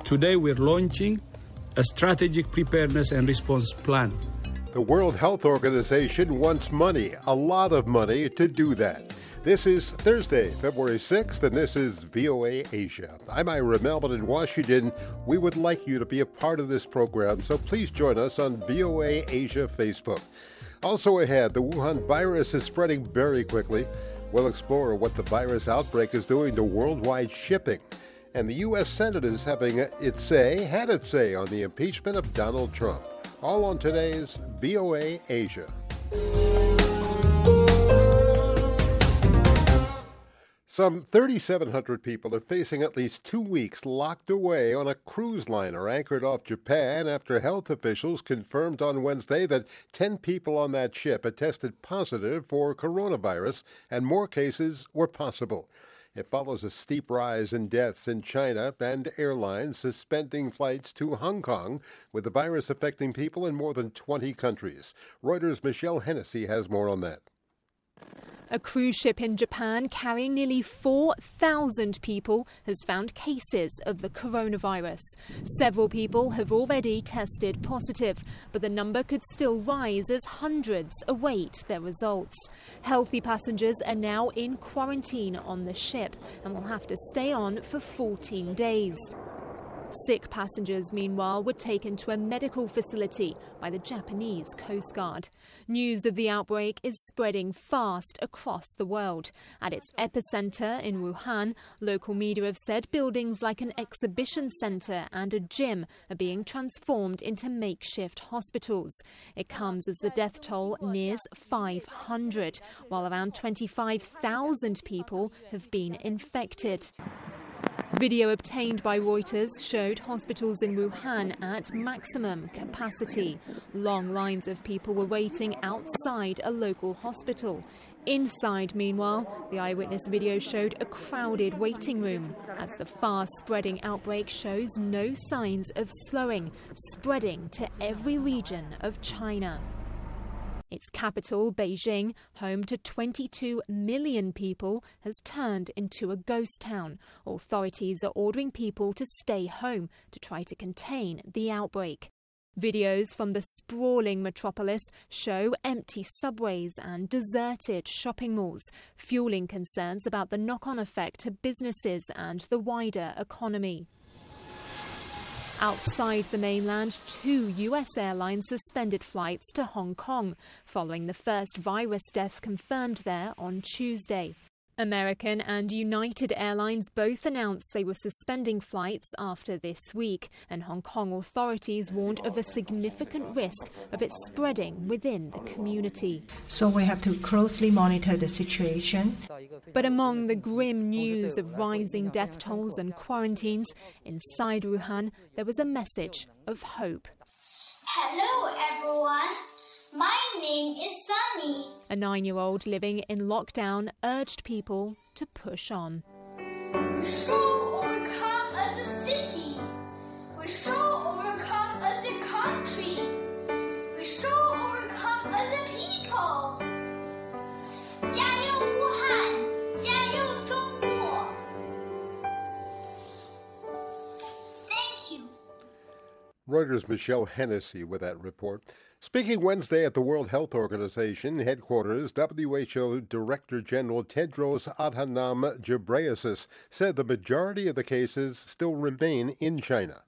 Today we're launching a strategic preparedness and response plan. The World Health Organization wants money, a lot of money, to do that. This is Thursday, February 6th, and this is VOA Asia. I'm Ira Melvin in Washington. We would like you to be a part of this program, so please join us on VOA Asia Facebook. Also ahead, the Wuhan virus is spreading very quickly. We'll explore what the virus outbreak is doing to worldwide shipping. And the U.S. Senate is having had its say on the impeachment of Donald Trump. All on today's VOA Asia. Some 3,700 people are facing at least 2 weeks locked away on a cruise liner anchored off Japan after health officials confirmed on Wednesday that 10 people on that ship had tested positive for coronavirus and more cases were possible. It follows a steep rise in deaths in China and airlines suspending flights to Hong Kong, with the virus affecting people in more than 20 countries. Reuters' Michelle Hennessy has more on that. A cruise ship in Japan carrying nearly 4,000 people has found cases of the coronavirus. Several people have already tested positive, but the number could still rise as hundreds await their results. Healthy passengers are now in quarantine on the ship and will have to stay on for 14 days. Sick passengers, meanwhile, were taken to a medical facility by the Japanese Coast Guard. News of the outbreak is spreading fast across the world. At its epicenter in Wuhan, local media have said buildings like an exhibition center and a gym are being transformed into makeshift hospitals. It comes as the death toll nears 500, while around 25,000 people have been infected. Video obtained by Reuters showed hospitals in Wuhan at maximum capacity. Long lines of people were waiting outside a local hospital. Inside, meanwhile, the eyewitness video showed a crowded waiting room as the fast-spreading outbreak shows no signs of slowing, spreading to every region of China. Its capital, Beijing, home to 22 million people, has turned into a ghost town. Authorities are ordering people to stay home to try to contain the outbreak. Videos from the sprawling metropolis show empty subways and deserted shopping malls, fueling concerns about the knock-on effect to businesses and the wider economy. Outside the mainland, 2 U.S. airlines suspended flights to Hong Kong, following the first virus death confirmed there on Tuesday. American and United Airlines both announced they were suspending flights after this week, and Hong Kong authorities warned of a significant risk of it spreading within the community. So we have to closely monitor the situation. But among the grim news of rising death tolls and quarantines, inside Wuhan there was a message of hope. Hello everyone, my name is Sunny. A 9-year-old living in lockdown urged people to push on. We shall overcome as a city. We shall overcome as a country. We shall overcome as a people. 加油武汉，加油中国。Thank you. Reuters' Michelle Hennessy with that report. Speaking Wednesday at the World Health Organization headquarters, WHO Director General Tedros Adhanom Ghebreyesus said the majority of the cases still remain in China.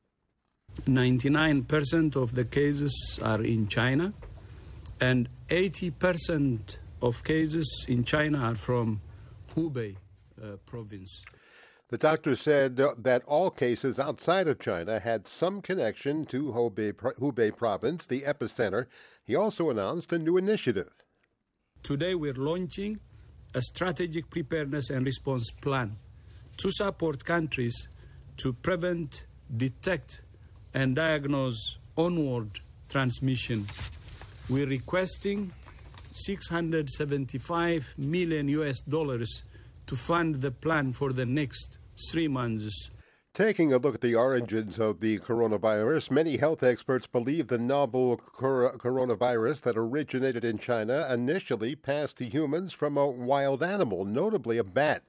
99% of the cases are in China, and 80% of cases in China are from Hubei province. The doctor said that all cases outside of China had some connection to Hubei province, the epicenter. He also announced a new initiative. Today we're launching a strategic preparedness and response plan to support countries to prevent, detect, and diagnose onward transmission. We're requesting $675 million to fund the plan for the next 3 months. Taking a look at the origins of the coronavirus, many health experts believe the novel coronavirus that originated in China initially passed to humans from a wild animal, notably a bat.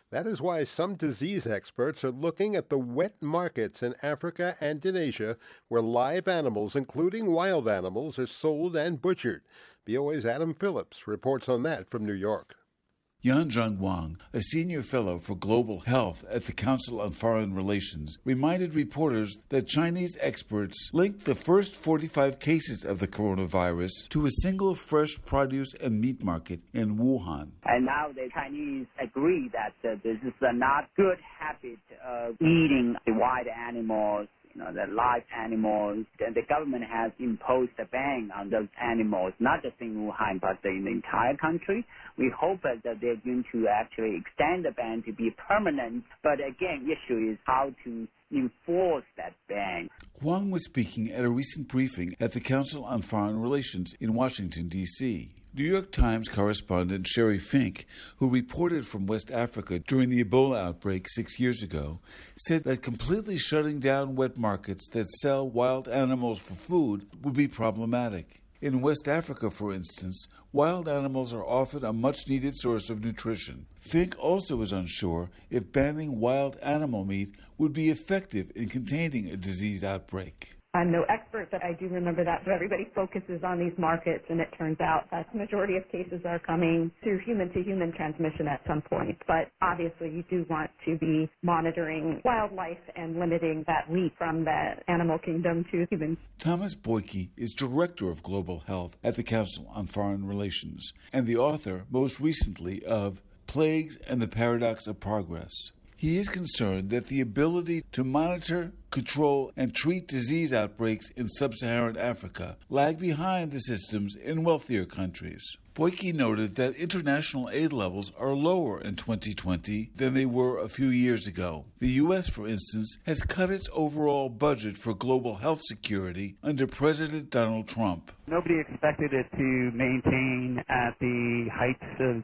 That is why some disease experts are looking at the wet markets in Africa and in Asia where live animals, including wild animals, are sold and butchered. VOA's Adam Phillips reports on that from New York. Yanzheng Wang, a senior fellow for global health at the Council on Foreign Relations, reminded reporters that Chinese experts linked the first 45 cases of the coronavirus to a single fresh produce and meat market in Wuhan. And now the Chinese agree that this is a not good habit of eating the wild animals, the live animals. And the government has imposed a ban on those animals, not just in Wuhan, but in the entire country. We hope that they're going to actually extend the ban to be permanent. But again, the issue is how to enforce that ban. Wang was speaking at a recent briefing at the Council on Foreign Relations in Washington, D.C. New York Times correspondent Sherry Fink, who reported from West Africa during the Ebola outbreak 6 years ago, said that completely shutting down wet markets that sell wild animals for food would be problematic. In West Africa, for instance, wild animals are often a much-needed source of nutrition. Fink also is unsure if banning wild animal meat would be effective in containing a disease outbreak. I'm no expert, but I do remember that everybody focuses on these markets, and it turns out that the majority of cases are coming through human-to-human transmission at some point. But obviously, you do want to be monitoring wildlife and limiting that leap from the animal kingdom to humans. Thomas Boyke is Director of Global Health at the Council on Foreign Relations and the author, most recently, of Plagues and the Paradox of Progress. He is concerned that the ability to monitor, control, and treat disease outbreaks in sub-Saharan Africa lag behind the systems in wealthier countries. Boyke noted that international aid levels are lower in 2020 than they were a few years ago. The U.S., for instance, has cut its overall budget for global health security under President Donald Trump. Nobody expected it to maintain at the heights of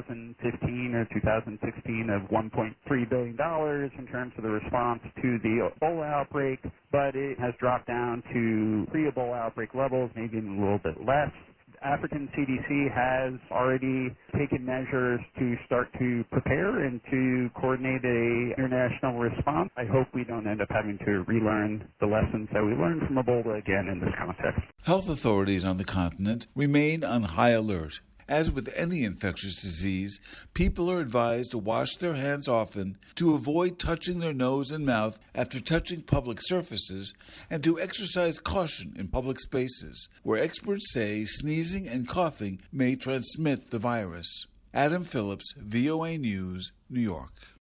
2015 or 2016 of $1.3 billion in terms of the response to the Ebola outbreak, but it has dropped down to pre-Ebola outbreak levels, maybe even a little bit less. African CDC has already taken measures to start to prepare and to coordinate an international response. I hope we don't end up having to relearn the lessons that we learned from Ebola again in this context. Health authorities on the continent remain on high alert. As with any infectious disease, people are advised to wash their hands often, to avoid touching their nose and mouth after touching public surfaces, and to exercise caution in public spaces, where experts say sneezing and coughing may transmit the virus. Adam Phillips, VOA News, New York.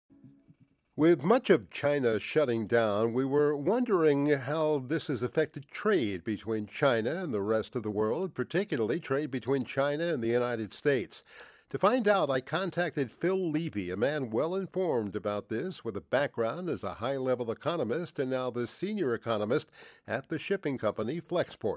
With much of China shutting down, we were wondering how this has affected trade between China and the rest of the world, particularly trade between China and the United States. To find out, I contacted Phil Levy, a man well informed about this with a background as a high-level economist and now the senior economist at the shipping company Flexport.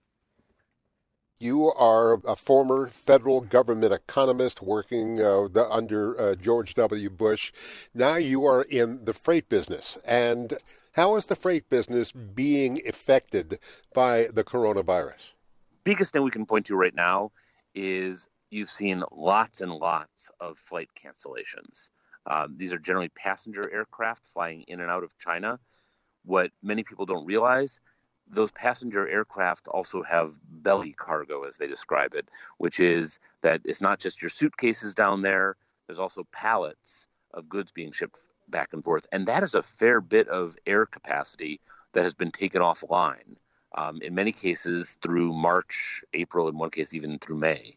You are a former federal government economist working under George W. Bush. Now you are in the freight business. And how is the freight business being affected by the coronavirus? Biggest thing we can point to right now is you've seen lots and lots of flight cancellations. These are generally passenger aircraft flying in and out of China. What many people don't realize, those passenger aircraft also have belly cargo, as they describe it, which is that it's not just your suitcases down there. There's also pallets of goods being shipped back and forth. And that is a fair bit of air capacity that has been taken offline, in many cases through March, April, in one case even through May.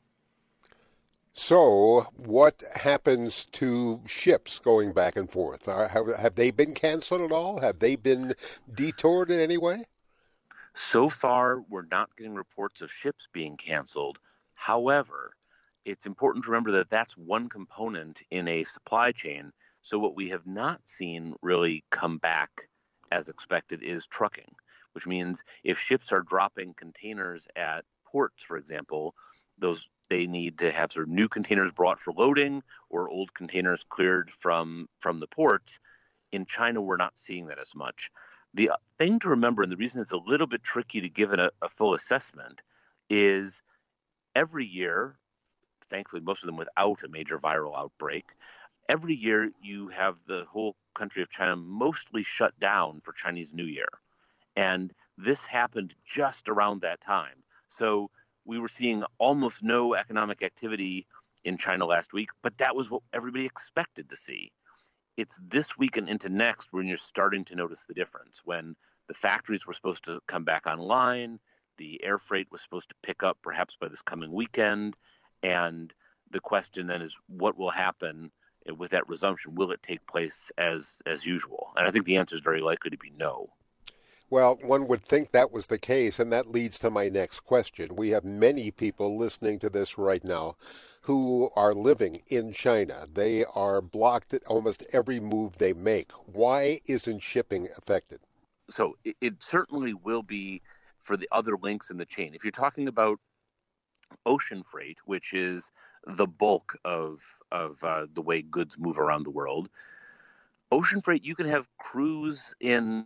So what happens to ships going back and forth? Have they been canceled at all? Have they been detoured in any way? So far, we're not getting reports of ships being canceled. However, it's important to remember that that's one component in a supply chain. So what we have not seen really come back as expected is trucking, which means if ships are dropping containers at ports, for example, they need to have sort of new containers brought for loading or old containers cleared from the ports. In China, we're not seeing that as much. The thing to remember, and the reason it's a little bit tricky to give it a full assessment, is every year, thankfully most of them without a major viral outbreak, every year you have the whole country of China mostly shut down for Chinese New Year. And this happened just around that time. So we were seeing almost no economic activity in China last week, but that was what everybody expected to see. It's this week and into next when you're starting to notice the difference, when the factories were supposed to come back online, the air freight was supposed to pick up perhaps by this coming weekend, and the question then is what will happen with that resumption? Will it take place as usual? And I think the answer is very likely to be no. Well, one would think that was the case, and that leads to my next question. We have many people listening to this right now who are living in China. They are blocked at almost every move they make. Why isn't shipping affected? So it certainly will be for the other links in the chain. If you're talking about ocean freight, which is the bulk of the way goods move around the world, ocean freight, you can have crews in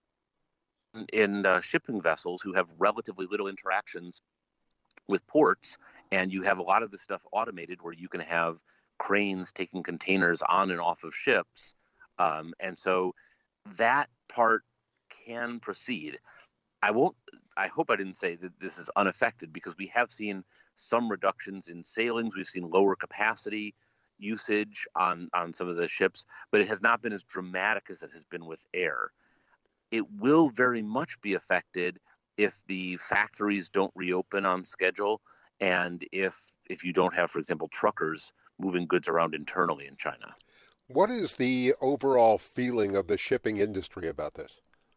shipping vessels who have relatively little interactions with ports, and you have a lot of this stuff automated where you can have cranes taking containers on and off of ships, and so that part can proceed. I hope I didn't say that this is unaffected, because we have seen some reductions in sailings. We've seen lower capacity usage on some of the ships, but it has not been as dramatic as it has been with air. It will very much be affected if the factories don't reopen on schedule, and if you don't have, for example, truckers moving goods around internally in China. What is the overall feeling of the shipping industry about this?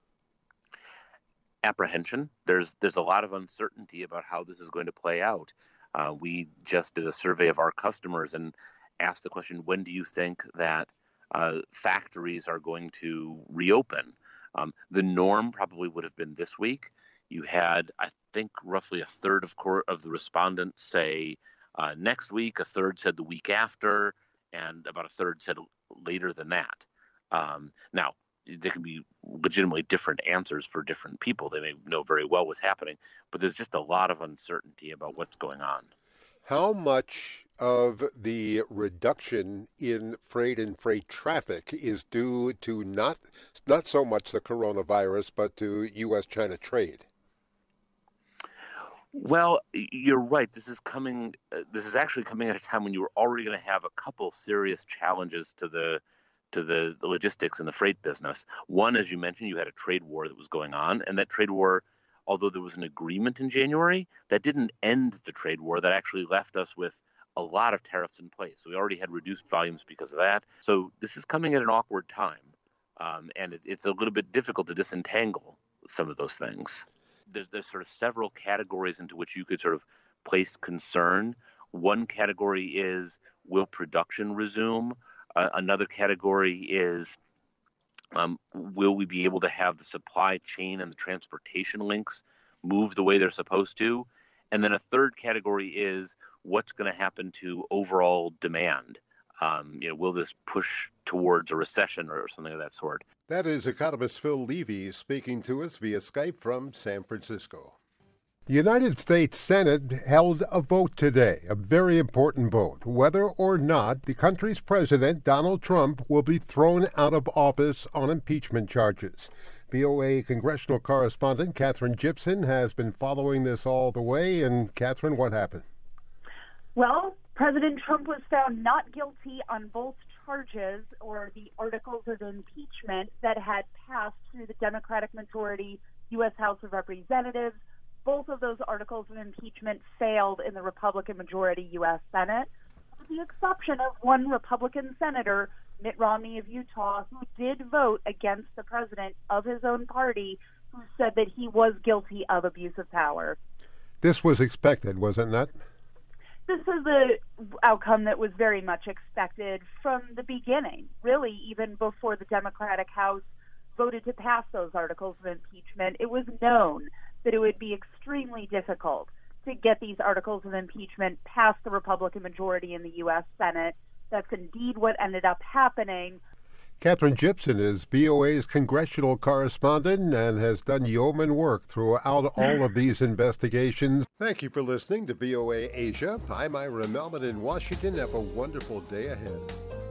Apprehension. There's a lot of uncertainty about how this is going to play out. We just did a survey of our customers and asked the question, when do you think that factories are going to reopen? The norm probably would have been this week. You had, I think, roughly a third of the respondents say next week, a third said the week after, and about a third said later than that. Now, there can be legitimately different answers for different people. They may know very well what's happening, but there's just a lot of uncertainty about what's going on. How much of the reduction in freight and freight traffic is due to not so much the coronavirus, but to U.S.-China trade? Well, you're right. This is actually coming at a time when you were already going to have a couple serious challenges to the logistics and the freight business. One, as you mentioned, you had a trade war that was going on, and that trade war, although there was an agreement in January, that didn't end the trade war. That actually left us with a lot of tariffs in place. So we already had reduced volumes because of that. So this is coming at an awkward time, and it's a little bit difficult to disentangle some of those things. There's sort of several categories into which you could sort of place concern. One category is, will production resume? Another category is, will we be able to have the supply chain and the transportation links move the way they're supposed to? And then a third category is, what's going to happen to overall demand? Will this push towards a recession or something of that sort? That is economist Phil Levy speaking to us via Skype from San Francisco. The United States Senate held a vote today, a very important vote, whether or not the country's president, Donald Trump, will be thrown out of office on impeachment charges. VOA congressional correspondent Katherine Gibson has been following this all the way. And, Katherine, what happened? Well, President Trump was found not guilty on both charges, or the articles of impeachment that had passed through the Democratic majority U.S. House of Representatives. Both of those articles of impeachment failed in the Republican majority U.S. Senate, with the exception of one Republican senator, Mitt Romney of Utah, who did vote against the president of his own party, who said that he was guilty of abuse of power. This was expected, was it not? This is the outcome that was very much expected from the beginning, really even before the Democratic House voted to pass those articles of impeachment. It was known that it would be extremely difficult to get these articles of impeachment past the Republican majority in the U.S. Senate. That's indeed what ended up happening. Katherine Gibson is VOA's congressional correspondent and has done yeoman work throughout all of these investigations. Thank you for listening to VOA Asia. I'm Ira Melman in Washington. Have a wonderful day ahead.